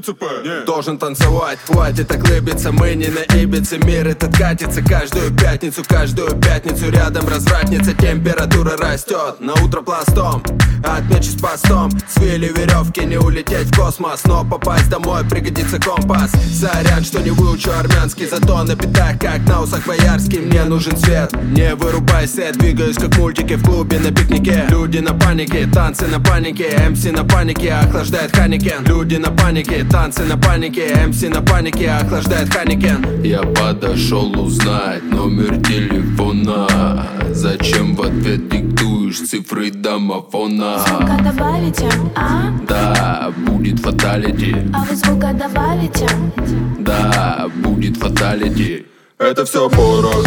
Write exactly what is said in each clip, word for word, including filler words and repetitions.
ДЦП. yeah. Должен танцевать, хватит так лыбиться. Мы не на Ибице, мир этот катится. Каждую пятницу, каждую пятницу рядом развратница. Температура растет, на утро пластом отмечусь постом. Свили веревки, не улететь в космос, но попасть домой пригодится компас. Сорян, что не выучу армянский, зато на битах, как на усах боярский. Мне нужен свет, не вырубай свет. Двигаюсь как мультики в клубе на пикнике. Люди на панике, танцы на панике. эм си на панике, охлаждает Ханикен. Люди на панике, танцы на панике. эм си на панике, охлаждает Ханикен. Я подошел узнать номер телефона. Зачем в ответ диктуешь цифры домофона? Звука добавите, а? Да, будет фаталити. А вы звука добавите? Да, будет фаталити. Это все порох.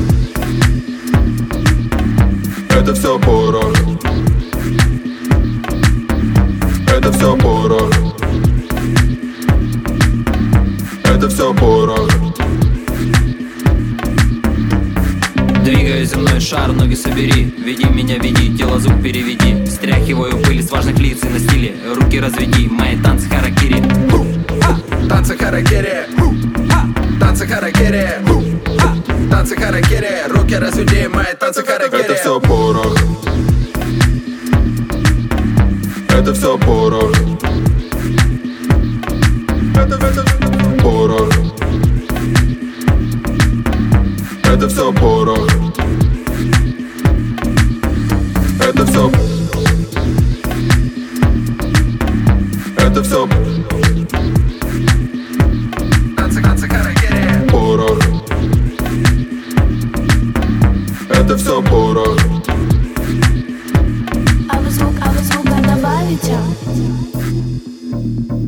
Это все порох. Это все порох. Это все порох. Двигай за мной шар, ноги собери. Веди меня, веди, тело звук переведи. Стряхиваю пыль с важных лиц и на стиле. Руки разведи, мои танцы харакири. Танцы харакири. Танцы харакири. Танцы харакири. Руки разведи, мои танцы харакири. Это все порох. Это все порох. Это, это порох. Это все порох. Это все. Это все. Танцы, танцы харакири. Порох. Это все порох. А вы звук, а вы звука добавите?